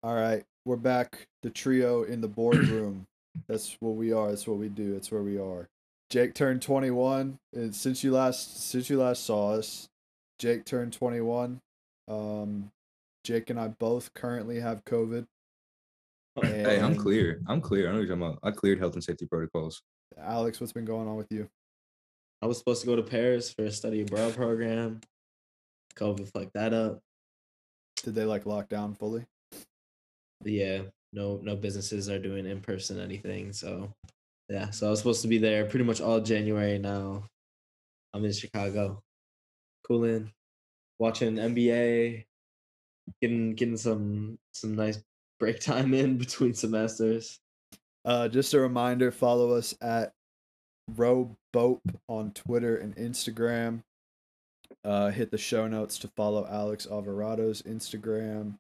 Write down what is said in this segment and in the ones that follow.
All right, we're back. The trio in the boardroom. That's what we are. That's what we do. That's where we are. Jake turned 21, and since you last saw us, Jake turned 21. Um, Jake and I both currently have COVID, Hey, I'm and clear. I'm clear. I know what you're talking about. I cleared health and safety protocols. Alex, what's been going on with you? I was supposed to go to Paris for a study abroad program. COVID fucked that up. Did they like lock down fully? But yeah, no businesses are doing in person anything. So yeah, so I was supposed to be there pretty much all January. Now I'm in Chicago, cooling, watching NBA, getting some nice break time in between semesters. Just a reminder: follow us at Rowboat on Twitter and Instagram. Hit the show notes to follow Alex Alvarado's Instagram.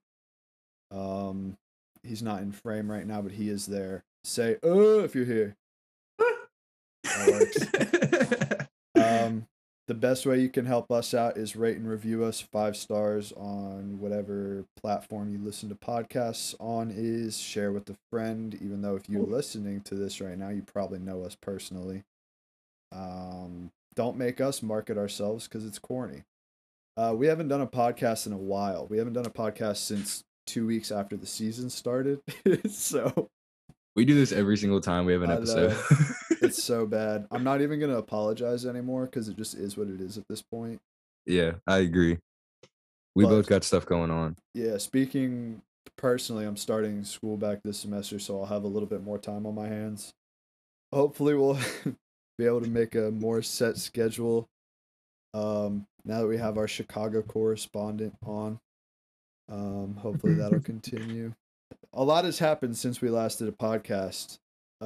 He's not in frame right now, but he is there. Say if you're here. That works. The best way you can help us out is rate and review us 5 stars on whatever platform you listen to podcasts on. Is share with a friend. Even though if you're listening to this right now, you probably know us personally. Don't make us market ourselves because it's corny. We haven't done a podcast in a while. We haven't done a podcast since 2 weeks after the season started. So We do this every single time we have an I episode. know. It's so bad. I'm not even gonna apologize anymore because it just is what it is at this point. Yeah, I agree. We But both got stuff going on. yeah, speaking personally, I'm starting school back this semester, so I'll have a little bit more time on my hands. Hopefully, we'll be able to make a more set schedule. Now that we have our Chicago correspondent on, hopefully that'll continue. A lot has happened since we last did a podcast.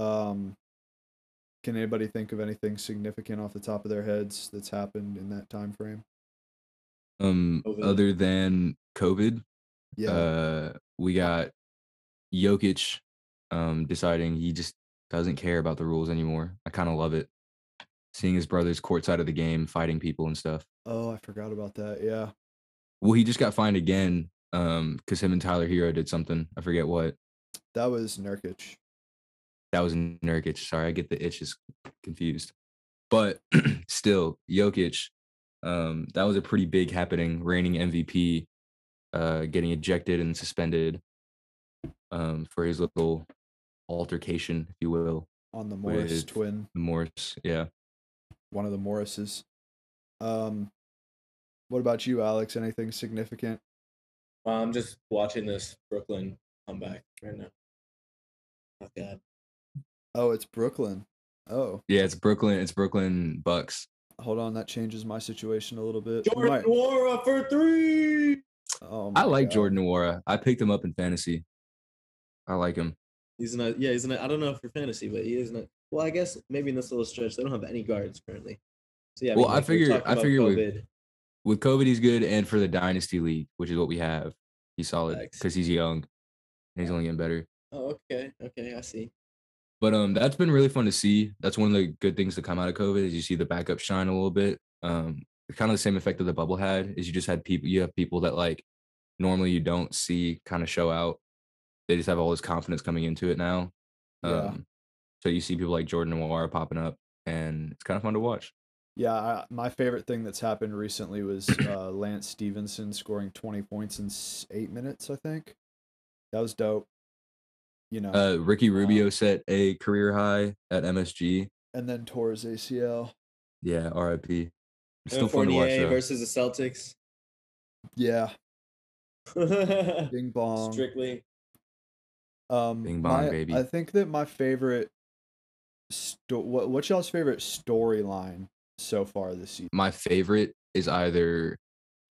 Can anybody think of anything significant off the top of their heads that's happened in that time frame? COVID. Other than COVID, Yeah. we got Jokic deciding he just doesn't care about the rules anymore. I kind of love it. Seeing his brothers courtside of the game, fighting people and stuff. Oh, I forgot about that. Yeah. Well, he just got fined again because him and Tyler Hero did something. I forget what. That was Nurkic. That was Nurkic. Sorry, I get the itches confused. But still, Jokic, that was a pretty big happening. Reigning MVP, getting ejected and suspended for his little altercation, if you will, On the Morris with twin. the Morris. Yeah. One of the Morrises. What about you, Alex? Anything significant? I'm just watching this Brooklyn comeback right now. Oh god. Oh, it's Brooklyn. Oh, Yeah, it's Brooklyn. It's Brooklyn Bucks. hold on. That changes my situation a little bit. Jordan Nwora for 3. Oh I my like God. Jordan Nwora. I picked him up in fantasy. I like him. He's not. Yeah, he's not. I don't know for fantasy, but he is not. Well, I guess maybe in this little stretch they don't have any guards currently. So yeah, I Well, mean, I like, we're figure talking about COVID. with COVID he's good, and for the dynasty league, which is what we have, he's solid Facts. because he's young and he's only getting better. Oh, okay, I see. But that's been really fun to see. That's one of the good things to come out of COVID is you see the backup shine a little bit. Kind of the same effect that the bubble had is you have people that like normally you don't see kind of show out. They just have all this confidence coming into it now. Yeah. So you see people like Jordan Nwora popping up, and it's kind of fun to watch. Yeah. My favorite thing that's happened recently was Lance Stevenson scoring 20 points in 8 minutes, I think. That was dope. You know, Ricky Rubio set a career high at MSG. and then tore his ACL. Yeah, RIP. It's And still fun to watch Fournier though. versus the Celtics. Yeah. Bing bong. Strictly. Bing bong, baby. I think that my favorite what's y'all's favorite storyline so far this season? My favorite is either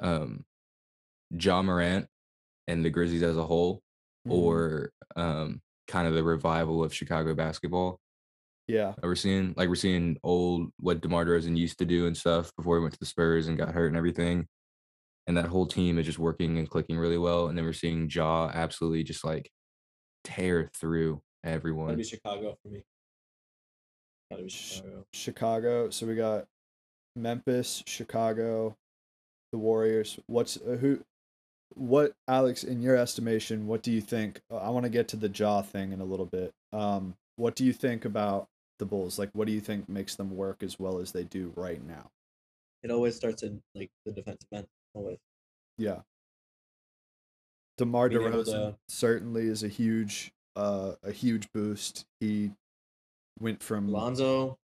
Ja Morant and the Grizzlies as a whole, or kind of the revival of Chicago basketball. Yeah. We're seeing old what DeMar DeRozan used to do and stuff before he went to the Spurs and got hurt and everything. And that whole team is just working and clicking really well. And then we're seeing Ja absolutely just like tear through everyone. Gotta be Chicago for me. Gotta be Chicago. Chicago. So we got Memphis, Chicago, the Warriors. what, Alex, in your estimation, what do you think? I want to get to the jaw thing in a little bit. What do you think about the Bulls? Like, what do you think makes them work as well as they do right now? It always starts in like the defensive end. Always Yeah, DeMar being able DeRozan to certainly is a huge boost. He went from Lonzo.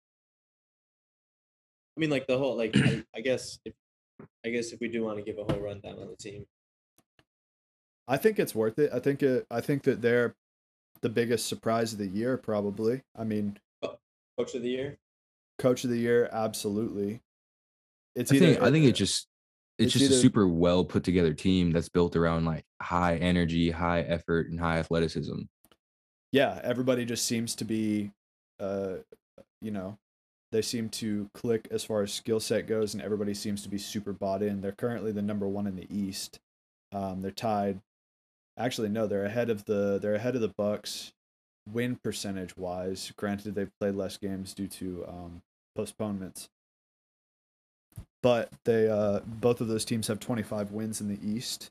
I mean, like the whole like I guess if we do want to give a whole rundown on the team, I think it's worth it. I think that they're the biggest surprise of the year, probably. I mean, coach of the year. coach of the year, absolutely. It's I think either it's it's just a either super well put together team that's built around like high energy, high effort, and high athleticism. yeah, everybody just seems to be, uh, you know, they seem to click as far as skill set goes, and everybody seems to be super bought in. They're currently the number one in the East. They're tied. Actually, no, they're ahead of the Bucks win percentage wise. Granted, they've played less games due to postponements, but they both of those teams have 25 wins in the East.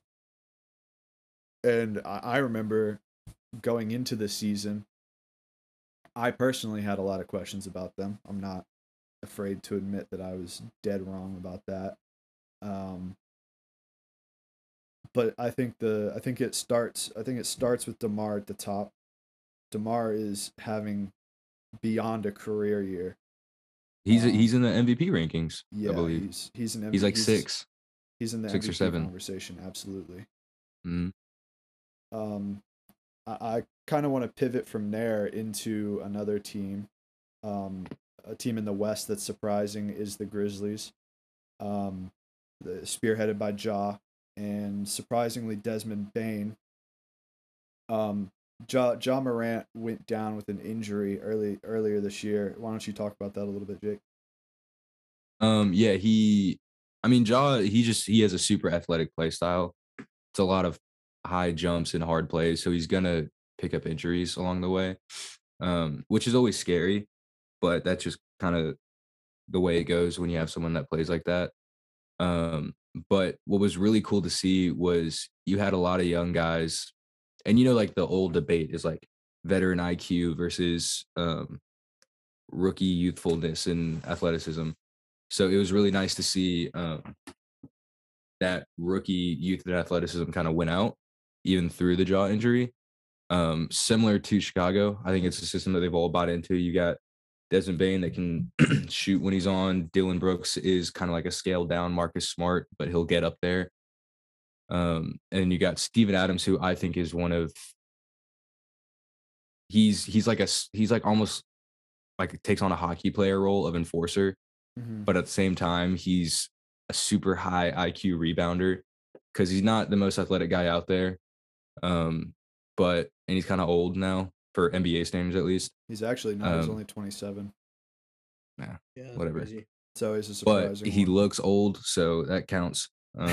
And I remember going into the season, I personally had a lot of questions about them. I'm not afraid to admit that I was dead wrong about that. Um, but I think it starts with DeMar at the top. DeMar is having beyond a career year. He's in the MVP rankings, I Yeah, believe. he's an He's MV, like he's in the 6 or 7. conversation, absolutely. Mm-hmm. Um, I kind of want to pivot from there into another team. A team in the West that's surprising is the Grizzlies. Um, spearheaded by Ja and surprisingly Desmond Bain. Ja Morant went down with an injury earlier this year. Why don't you talk about that a little bit, Jake? Yeah, I mean, he has a super athletic play style. It's a lot of high jumps and hard plays, so he's gonna pick up injuries along the way, which is always scary, but that's just kind of the way it goes when you have someone that plays like that. Um, but what was really cool to see was you had a lot of young guys, and like the old debate is like veteran IQ versus rookie youthfulness and athleticism. So it was really nice to see that rookie youth and athleticism kind of went out even through the jaw injury. Similar to Chicago, I think it's a system that they've all bought into. You got Desmond Bain that can shoot when he's on. Dylan Brooks is kind of like a scaled down Marcus Smart, but he'll get up there. And you got Steven Adams, who I think is one of he's like almost like takes on a hockey player role of enforcer, Mm-hmm. but at the same time, he's a super high IQ rebounder because he's not the most athletic guy out there. And he's kind of old now for NBA standards at least. He's actually not. He's only 27. Nah, Yeah, that's whatever. crazy. So he's a But surprising he one. looks old, so that counts.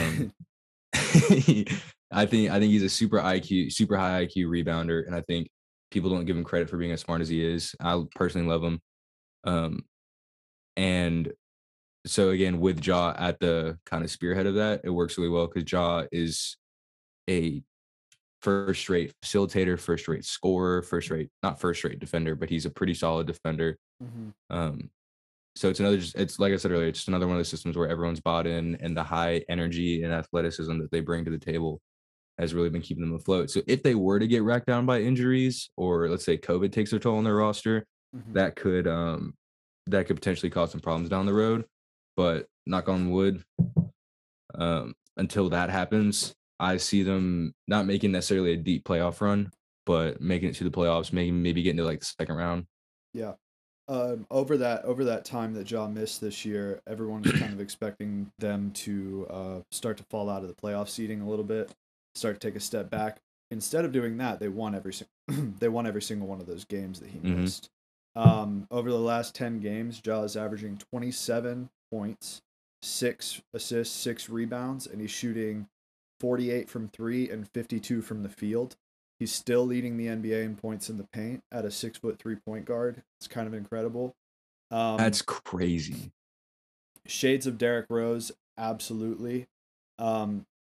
I think he's a super high IQ rebounder, and I think people don't give him credit for being as smart as he is. I personally love him. Um, and so again, with Ja at the kind of spearhead of that, it works really well because Ja is a first-rate facilitator, first-rate scorer, not first-rate defender, but he's a pretty solid defender. Mm-hmm. So it's like I said earlier, it's just another one of those systems where everyone's bought in, and the high energy and athleticism that they bring to the table has really been keeping them afloat. So if they were to get racked down by injuries, or let's say COVID takes their toll on their roster, Mm-hmm. that could potentially cause some problems down the road. But knock on wood, until that happens, I see them not making necessarily a deep playoff run, but making it to the playoffs, maybe getting to like the second round. Yeah. Over that time that Ja missed this year, everyone was kind of expecting them to start to fall out of the playoff seeding a little bit, start to take a step back. Instead of doing that, they won they won every single one of those games that he missed. Over the last 10 games, Ja is averaging 27 points, 6 assists, 6 rebounds, and he's shooting 48 from 3 and 52 from the field. He's still leading the NBA in points in the paint at a 6'3" point guard. It's kind of incredible. That's crazy. Shades of Derrick Rose, absolutely. Um,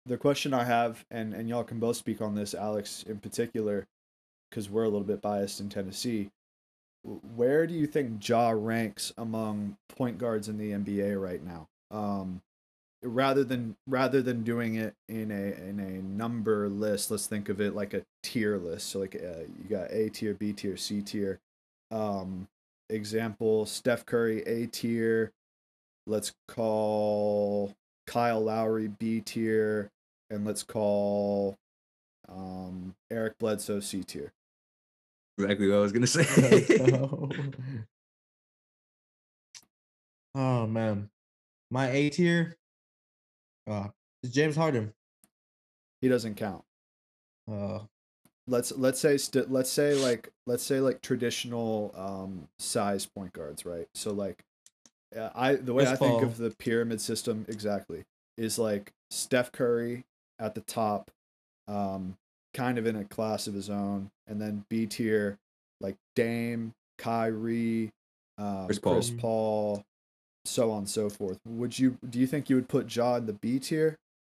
the question I have, and y'all can both speak on this, Alex in particular, because we're a little bit biased in Tennessee. Where do you think Ja ranks among point guards in the NBA right now? Rather than doing it in a number list, let's think of it like a tier list. So like you got A tier, B tier, C tier. Um, Example: Steph Curry A tier. Let's call Kyle Lowry B tier, and let's call Eric Bledsoe C tier. Exactly what I was gonna Let's say. go. Oh man, my A tier. Is James Harden. He doesn't count. Uh, Let's say like traditional size point guards, right? So like the way Chris I think of Paul. the pyramid system exactly is like Steph Curry at the top, um, kind of in a class of his own, and then B tier like Dame, Kyrie, Chris Paul. Chris Paul, so on and so forth. Do you think you would put Ja in the B tier?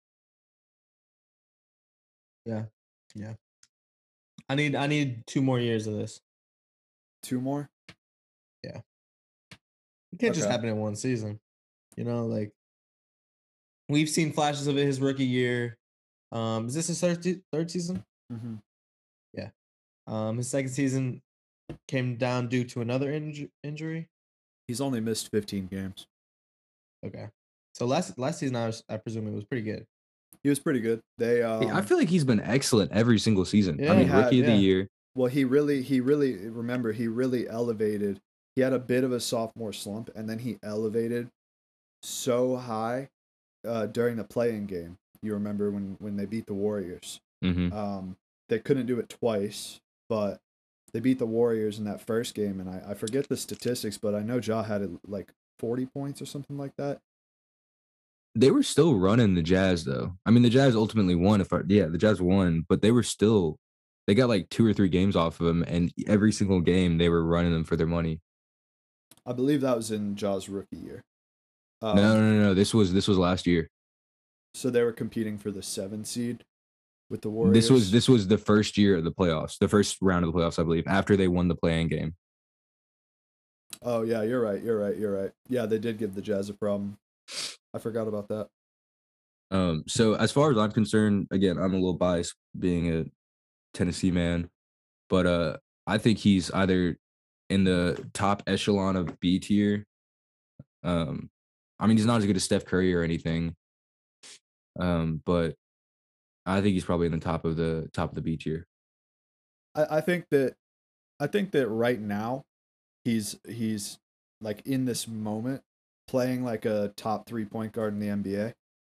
Yeah, yeah. I need 2 more years of this. 2 more? Yeah, it can't just Okay. happen in one season. Like we've seen flashes of it his rookie year. Is this his third season? Mm-hmm. Yeah. His second season came down due to another injury. He's only missed 15 games. Okay. So last season, I presume it was pretty good. He was pretty good. They I feel like he's been excellent every single season. I Yeah. mean, He had, rookie of the yeah. year. well, he really elevated. He had a bit of a sophomore slump, and then he elevated so high during the play-in game. You remember when they beat the Warriors? Hmm. They couldn't do it twice, but they beat the Warriors in that first game, and I forget the statistics, but I know Ja had like 40 points or something like that. They were still running the Jazz though. I mean, the Jazz ultimately won. The Jazz won, but they got like 2 or 3 games off of them, and every single game they were running them for their money. I believe that was in Ja's rookie year. No. This was last year. So they were competing for the 7 seed with the This Warriors. was the first year of the playoffs, the first round of the playoffs, I believe, after they won the play-in game. Oh yeah, you're right. Yeah, they did give the Jazz a problem. I forgot about that. So as far as I'm concerned, again, I'm a little biased being a Tennessee man, but I think he's either in the top echelon of B tier. I mean, he's not as good as Steph Curry or anything, but I think he's probably in the top of the B tier. I think that right now he's like in this moment playing like a top 3 point guard in the NBA.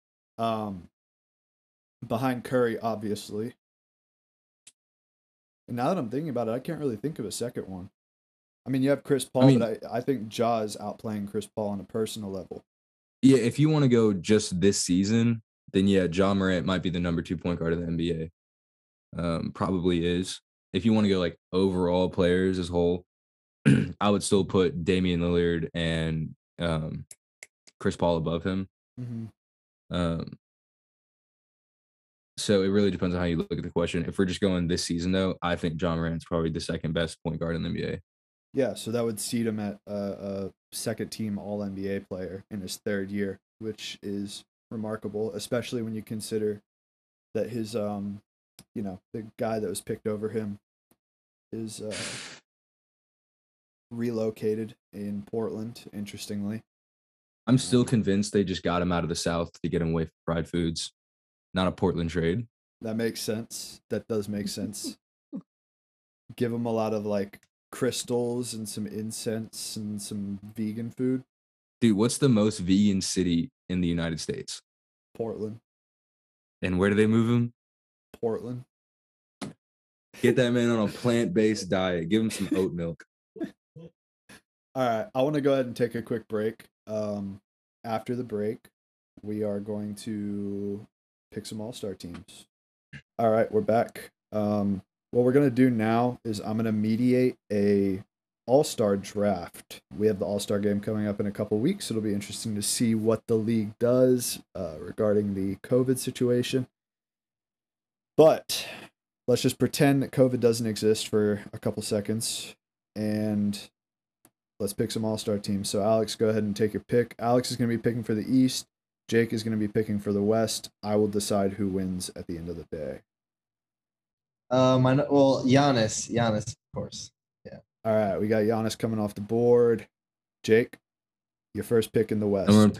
Behind Curry, obviously. And now that I'm thinking about it, I can't really think of a second one. I mean, you have Chris Paul, I mean, but I think Ja is outplaying Chris Paul on a personal level. yeah, if you want to go just this season, then yeah, Ja Morant might be the number 2 point guard of the NBA. Probably is. If you want to go like overall players as whole, I would still put Damian Lillard and Chris Paul above him. Mm-hmm. Um, so it really depends on how you look at the question. If we're just going this season, though, I think Ja Morant's probably the second best point guard in the NBA. Yeah, so that would seat him at a second team All NBA player in his third year, which is remarkable, especially when you consider that his the guy that was picked over him is relocated in Portland. Interestingly, I'm still convinced they just got him out of the South to get him away from fried foods, not a Portland trade. that makes sense. That does make sense. Give him a lot of like crystals and some incense and some vegan food. Dude, what's the most vegan city in the United States? Portland. And where do they move him? Portland. Get that man on a plant-based diet. Give him some oat milk. All right, I want to go ahead and take a quick break. After the break, we are going to pick some all-star teams. All right, we're back. What we're gonna do now is I'm gonna mediate a All-Star draft. We have the All-Star game coming up in a couple weeks. It'll be interesting to see what the league does regarding the COVID situation. But let's just pretend that COVID doesn't exist for a couple seconds, and let's pick some All-Star teams. So Alex, go ahead and take your pick. Alex is going to be picking for the East. Jake is going to be picking for the West. I will decide who wins at the end of the day. Giannis, of course. Yeah. All right, we got Giannis coming off the board. Jake, your first pick in the West. Number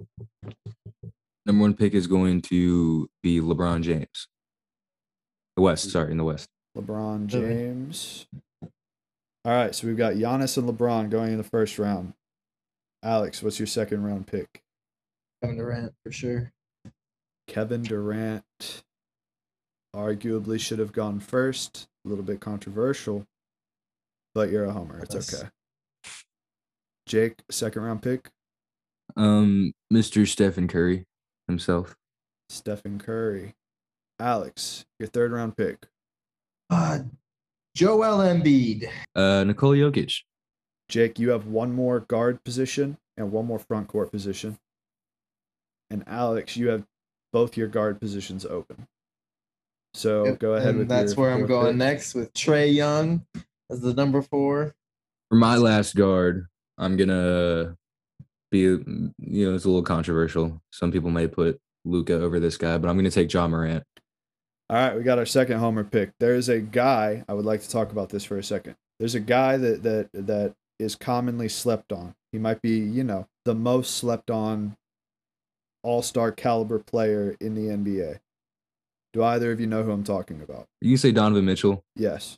one pick is going to be LeBron James. In the West. LeBron James. All right, so we've got Giannis and LeBron going in the first round. Alex, what's your second round pick? Kevin Durant, for sure. Kevin Durant arguably should have gone first. A little bit controversial, but you're a homer. It's okay. Jake, second round pick? Mr. Stephen Curry himself. Stephen Curry. Alex, your third round pick? Joel Embiid. Nikola Jokic. Jake, you have one more guard position and one more front court position. And Alex, you have both your guard positions open. So go ahead with that's where I'm going next with Trae Young as the number 4. For my last guard, I'm gonna be, it's a little controversial. Some people may put Luka over this guy, but I'm gonna take Ja Morant. All right, we got our second homer pick. There's a guy, I would like to talk about this for a second. There's a guy that is commonly slept on. He might be, the most slept on all-star caliber player in the NBA. Do either of you know who I'm talking about? You can say Donovan Mitchell. Yes.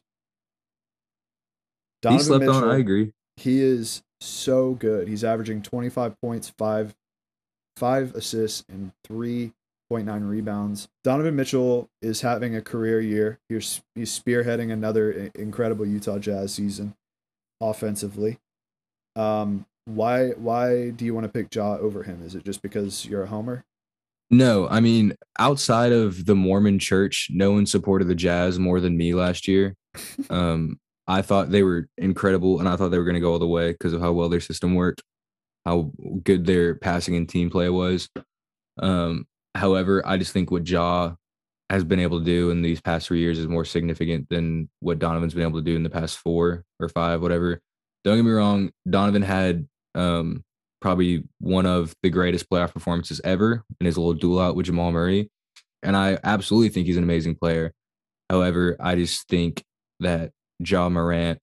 He slept Mitchell, on, I agree. He is so good. He's averaging 25 points, 5 assists, and 3.9 rebounds. Donovan Mitchell is having a career year. He's spearheading another incredible Utah Jazz season offensively. Why do you want to pick Ja over him? Is it just because you're a homer? No, I mean, outside of the Mormon church, no one supported the Jazz more than me last year. I thought they were incredible, and I thought they were going to go all the way because of how well their system worked, how good their passing and team play was. However, I just think what Ja has been able to do in these past 3 years is more significant than what Donovan's been able to do in the past 4 or 5, whatever. Don't get me wrong, Donovan had probably one of the greatest playoff performances ever in his little duel out with Jamal Murray. And I absolutely think he's an amazing player. However, I just think that Ja Morant,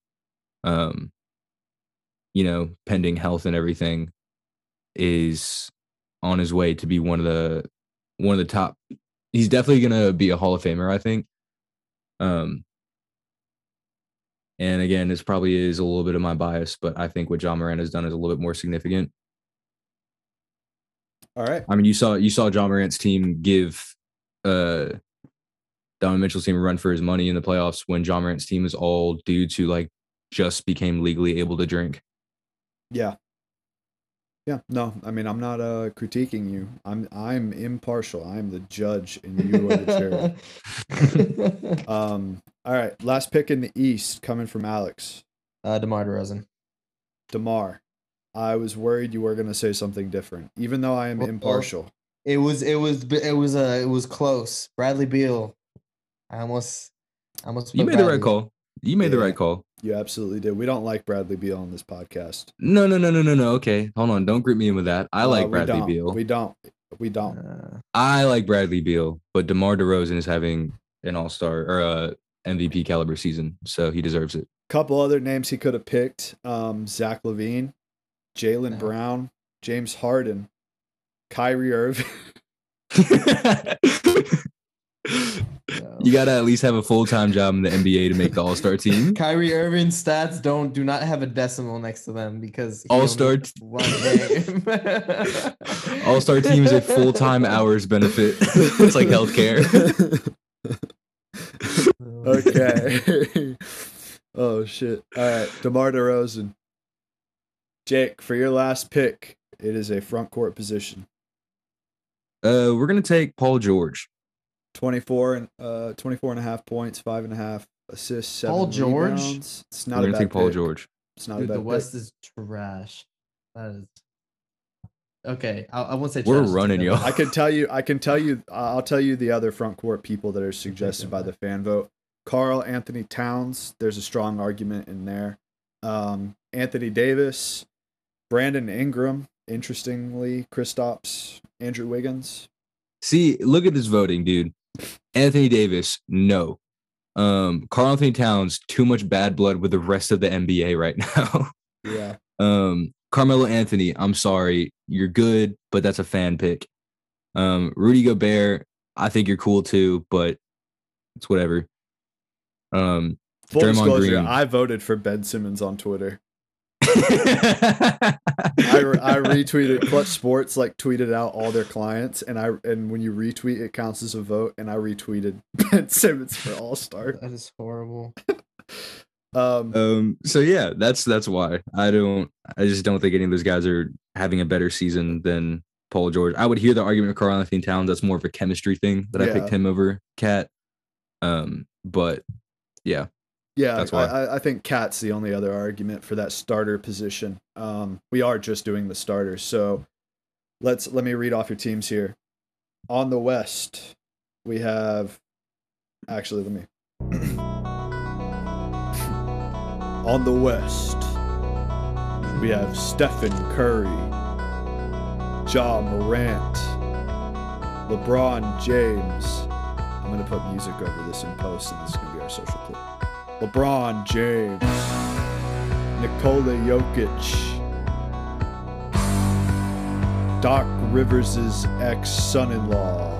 pending health and everything, is on his way to be one of the top. He's definitely going to be a Hall of Famer, I think. And again, this probably is a little bit of my bias, but I think what Ja Morant has done is a little bit more significant. All right. I mean, you saw Ja Morant's team give Donovan Mitchell's team a run for his money in the playoffs when Ja Morant's team is all dudes who just became legally able to drink. Yeah. Yeah. No, I mean, I'm not critiquing you. I'm impartial. I'm the judge and you are the jury. All right. Last pick in the East coming from Alex. DeMar DeRozan. DeMar. I was worried you were going to say something different, even though I am impartial. It was close. Bradley Beal. I almost. You made the right call. You made the right call. You absolutely did. We don't like Bradley Beal on this podcast. No. Okay, hold on. Don't group me in with that. I like Bradley Beal. We don't. I like Bradley Beal, but DeMar DeRozan is having an all-star or a MVP caliber season, so he deserves it. Couple other names he could have picked: Zach LaVine, Jaylen Brown, James Harden, Kyrie Irving. You gotta at least have a full-time job in the NBA to make the All-Star team. Kyrie Irving's stats do not have a decimal next to them because All-Star All-Star team is a full-time hours benefit. It's like healthcare. Okay. Oh shit. All right, DeMar DeRozan. Jake, for your last pick, it is a front court position. We're gonna take Paul George. 24 and a half points, 5.5 assists, 7 Paul George? rebounds. It's not We're a gonna bad take Paul pick. George. It's not Dude, a the bad West pick. is trash. That is okay. I won't say We're trash. running, yo. I can tell you. I'll tell you the other front court people that are suggested by the fan vote. Karl Anthony Towns. There's a strong argument in there. Anthony Davis, Brandon Ingram. Interestingly, Kristaps, Andrew Wiggins. See, look at this voting, dude. Anthony Davis, no. Karl Anthony Towns, too much bad blood with the rest of the NBA right now. Yeah. Carmelo Anthony, I'm sorry, you're good, but that's a fan pick. Rudy Gobert, I think you're cool too, but it's whatever. Full Draymond disclosure, Green. I voted for Ben Simmons on Twitter. I retweeted Clutch Sports tweeted out all their clients, and when you retweet, it counts as a vote. And I retweeted Ben Simmons for All-Star. That is horrible. So yeah, that's why I just don't think any of those guys are having a better season than Paul George. I would hear the argument with Karl Anthony Towns. That's more of a chemistry thing that I picked him over Cat. But yeah. Yeah, that's why. I think Cat's the only other argument for that starter position. We are just doing the starters, so let me read off your teams here. On the West, we have actually let me on the West, we have Stephen Curry, Ja Morant, LeBron James. I'm gonna put music over this in post, and this is gonna be our social clip. LeBron James, Nikola Jokic, Doc Rivers' ex-son-in-law.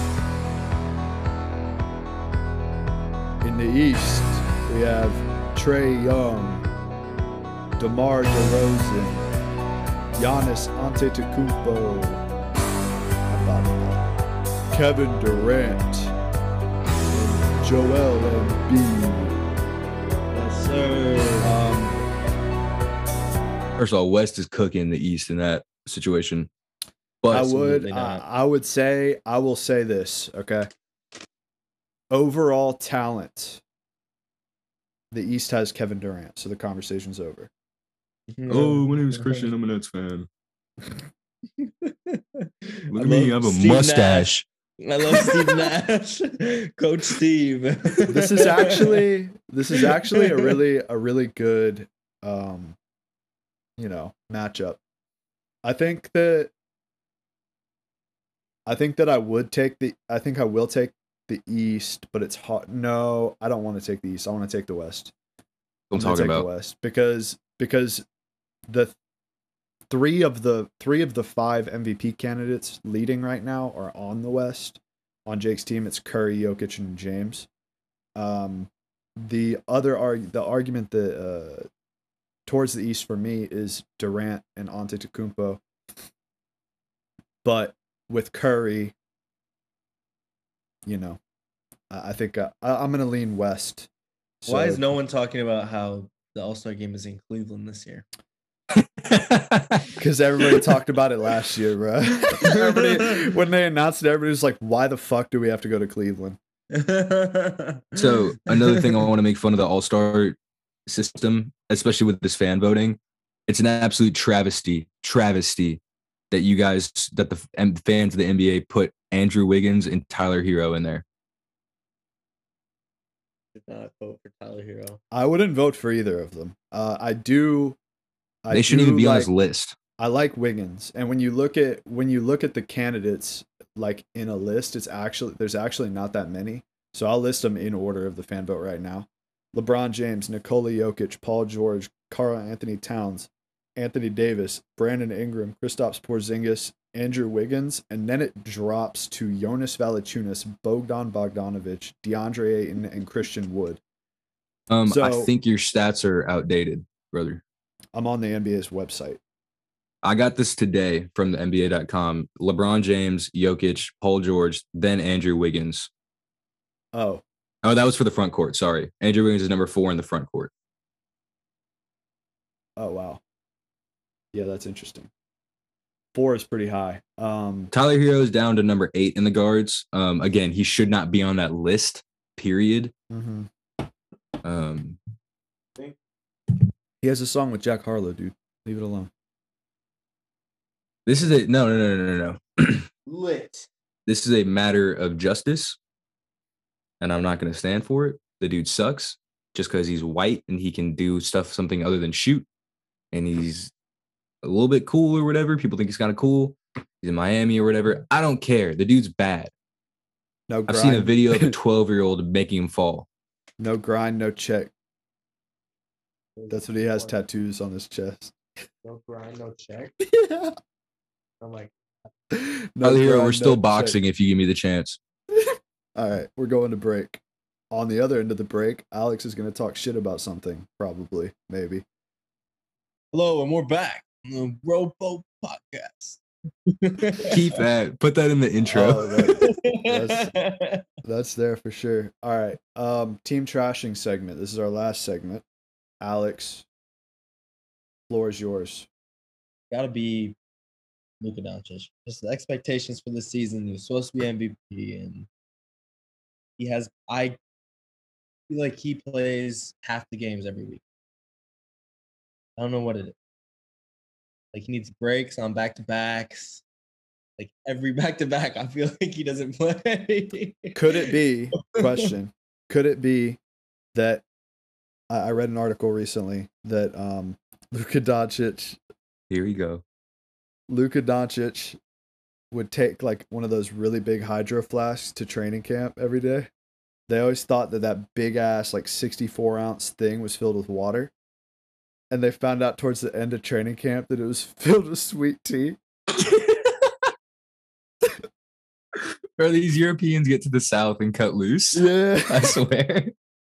In the East, we have Trae Young, DeMar DeRozan, Giannis Antetokounmpo, Kevin Durant, and Joel Embiid. Yes, sir. First of all, West is cooking the East in that situation. But I will say this, okay? Overall talent, the East has Kevin Durant, so the conversation's over. Oh, my name is Christian. I'm a Nets fan. Look I at me, I love have a Steve mustache. I love Steve Nash, Coach Steve. This is actually a really good matchup. I think I will take the East, but it's hot. No, I don't want to take the East. I want to take the West. I'm talking about the West because the three of the 5 MVP candidates leading right now are on the West. On Jake's team, it's Curry, Jokic, and James. The argument that towards the East for me is Durant and Antetokounmpo. But with Curry, I think I'm gonna lean West. So, Why is no one talking about how the All-Star game is in Cleveland this year? Because everybody talked about it last year, bro. When they announced it, everybody was like, "Why the fuck do we have to go to Cleveland?" So another thing I want to make fun of the All-Star system, especially with this fan voting. It's an absolute travesty that you guys, that the fans of the NBA put Andrew Wiggins and Tyler Hero in there. Did not vote for Tyler Hero. I wouldn't vote for either of them. They shouldn't even be on this list. I like Wiggins, and when you look at the candidates in a list, there's actually not that many. So I'll list them in order of the fan vote right now: LeBron James, Nikola Jokic, Paul George, Karl Anthony Towns, Anthony Davis, Brandon Ingram, Kristaps Porzingis, Andrew Wiggins, and then it drops to Jonas Valanciunas, Bogdan Bogdanovic, DeAndre Ayton, and Christian Wood. I think your stats are outdated, brother. I'm on the NBA's website. I got this today from the NBA.com. LeBron James, Jokic, Paul George, then Andrew Wiggins. Oh, that was for the front court. Sorry. Andrew Wiggins is number 4 in the front court. Oh, wow. Yeah, that's interesting. 4 is pretty high. Tyler Hero is down to number 8 in the guards. Again, he should not be on that list, period. Mm-hmm. He has a song with Jack Harlow, dude. Leave it alone. This is a no. Lit. This is a matter of justice, and I'm not going to stand for it. The dude sucks just because he's white and he can do something other than shoot, and he's a little bit cool or whatever. People think he's kind of cool. He's in Miami or whatever. I don't care. The dude's bad. No grind. I've seen a video of a 12-year-old making him fall. No grind, no check. That's what he has tattoos on his chest. No grind, no check. Yeah. I'm like, No we're still boxing if you give me the chance. All right, we're going to break. On the other end of the break, Alex is going to talk shit about something, probably, maybe. hello, and we're back on the Robo Podcast. Keep that. Put that in the intro. Oh, that's there for sure. All right, team trashing segment. This is our last segment. Alex, floor is yours. Gotta be Luka Doncic. Just the expectations for this season. He was supposed to be MVP, and he has. I feel like he plays half the games every week. I don't know what it is. Like he needs breaks on back-to-backs. Like every back-to-back, I feel like he doesn't play. Could it be, question, could it be that I read an article recently that Luka Doncic Here we go. Luka Doncic would take like one of those really big hydro flasks to training camp every day. They always thought that big ass like 64-ounce thing was filled with water. And they found out towards the end of training camp that it was filled with sweet tea. Or these Europeans get to the South and cut loose. Yeah. I swear.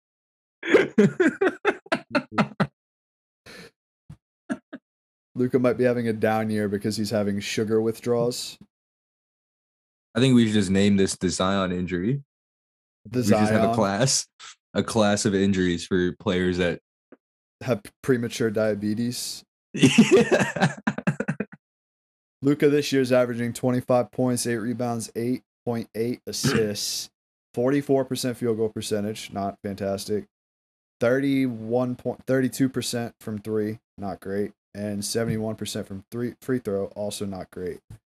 Luka might be having a down year because he's having sugar withdrawals. I think we should just name this the Zion injury. The We just have Zion a class of injuries for players that have premature diabetes. yeah. Luka this year is averaging 25 points, 8 rebounds, 8.8 assists, 44% field goal percentage, not fantastic. 32% from three, not great, and 71% from free throw, also not great.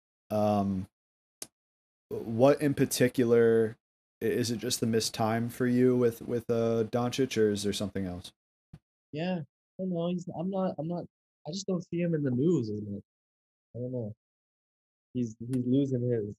What in particular is it? Just the missed time for you with Doncic, or is there something else? Yeah, I don't know. I'm not. I just don't see him in the news as much. I don't know. He's losing his.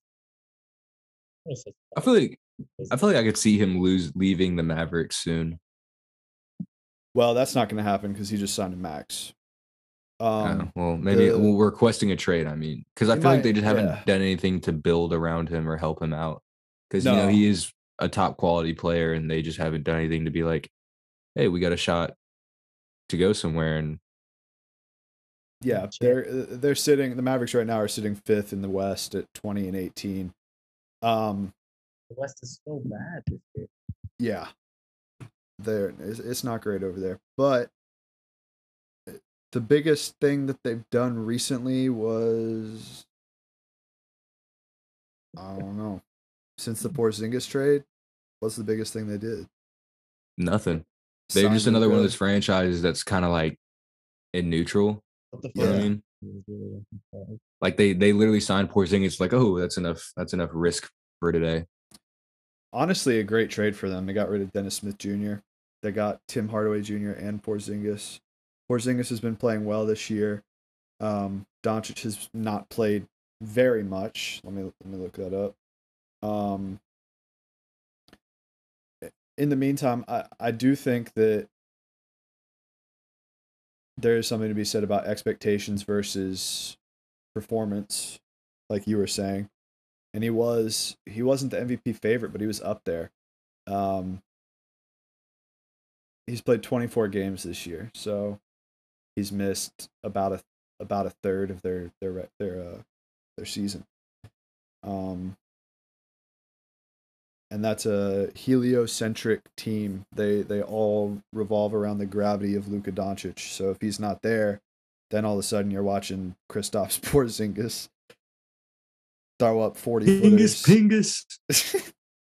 I feel like I could see him leaving the Mavericks soon. Well, that's not going to happen because he just signed a max. Well, maybe we're requesting a trade. I mean, because I feel like they just haven't done anything to build around him or help him out. Because you know he is a top quality player, and they just haven't done anything to be like, "Hey, we got a shot to go somewhere." And yeah, they're sitting. The Mavericks right now are sitting 5th in the West at 20-18. The West is so bad this year. Yeah, it's not great over there. But the biggest thing that they've done recently was, I don't know, since the Porzingis trade, what's the biggest thing they did? Nothing. They're just another one of those franchises that's kind of like in neutral. What the fuck? You know what I mean? Like they literally signed Porzingis like, oh, that's enough risk for today. Honestly, a great trade for them. They got rid of Dennis Smith Jr. They got Tim Hardaway Jr. and Porzingis. Porzingis has been playing well this year. Doncic has not played very much. Let me look that up. In the meantime, I do think that there is something to be said about expectations versus performance, like you were saying. And he wasn't the MVP favorite, but he was up there. He's played 24 games this year, so he's missed about a third of their season. And that's a heliocentric team. They all revolve around the gravity of Luka Doncic. So if he's not there, then all of a sudden you're watching Kristaps Porzingis throw up 40 footers. Pingus.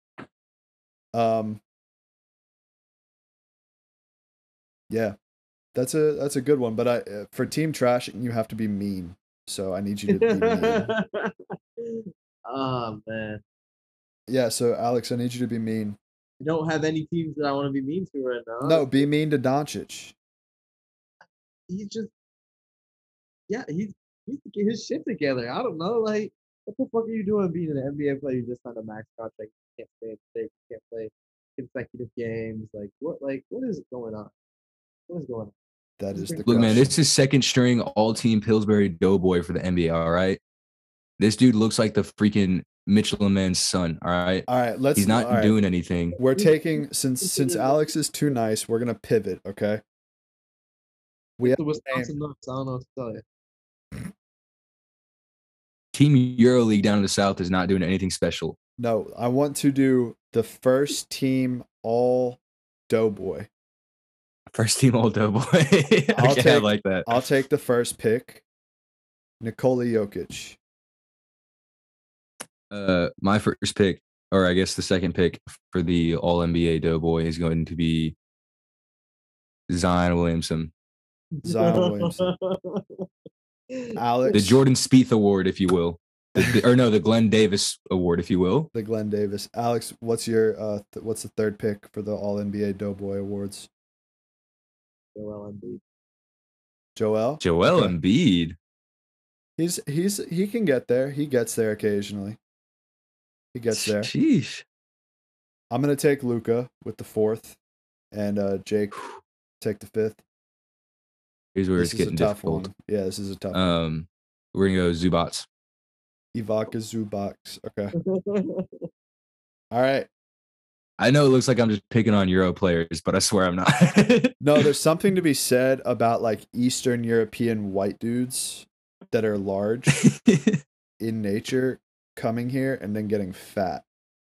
Yeah. That's a good one. But for team trashing, you have to be mean. So I need you to be mean. Oh man, Yeah. So Alex, I need you to be mean. I don't have any teams that I want to be mean to right now. No, be mean to Doncic. He's just he's to get his shit together. I don't know, like what the fuck are you doing being an NBA player? You just signed a max contract. You can't stay in the state. You can't play consecutive games. What is going on? What is going on? That is the Look, question. man, this is second string all team Pillsbury Doughboy for the NBA. All right, this dude looks like the freaking Mitchell and Man's son. All right, All right, let's. he's not all right. doing anything. We're taking since Alex is too nice, we're gonna pivot. Okay. We have The Wisconsin Nuts. I don't know what to tell you. Team EuroLeague down in the South is not doing anything special. No, I want to do the first team all Doughboy. First team all Doughboy. Okay, I like that. I'll take the first pick. Nikola Jokic. My first pick, or I guess the second pick for the All NBA Doughboy is going to be Zion Williamson. Zion Williamson. Alex. The Jordan Spieth Award, if you will. The Glenn Davis Award, if you will. The Glenn Davis. Alex, what's your what's the third pick for the All NBA Doughboy Awards? Joel Embiid. Joel? Joel Okay. Embiid. He can get there. He gets there occasionally. He gets there. Sheesh. I'm gonna take Luka with the fourth, and Jake take the fifth. Here's where This it's is getting a tough difficult. one. Yeah, this is a tough one. We're gonna go Zubats. Ivica Zubac. Okay. All right. I know it looks like I'm just picking on Euro players, but I swear I'm not. No, there's something to be said about like Eastern European white dudes that are large in nature coming here and then getting fat.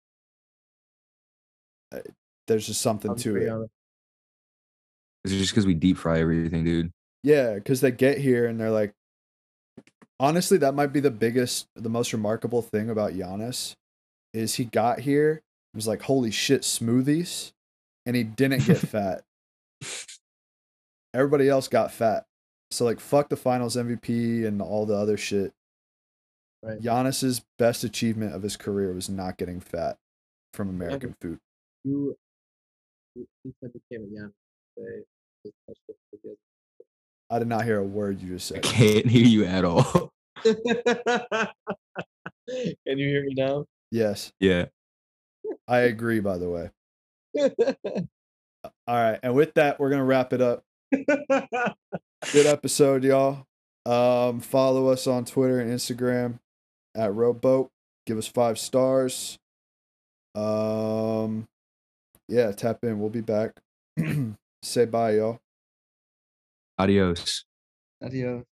There's just something to it. Is it just because we deep fry everything, dude? Yeah, because they get here and they're like, honestly, that might be the most remarkable thing about Giannis is he got here and was like, holy shit, smoothies, and he didn't get fat. Everybody else got fat. So like, fuck the Finals MVP and all the other shit. Right. Giannis's best achievement of his career was not getting fat from American food. You said became a Giannis. I did not hear a word you just said. I can't hear you at all. Can you hear me now? Yes. Yeah. I agree, by the way. All right. And with that, we're going to wrap it up. Good episode, y'all. Follow us on Twitter and Instagram at Rowboat. Give us 5 stars. Yeah, tap in. We'll be back. Say bye, y'all. Adios. Adios.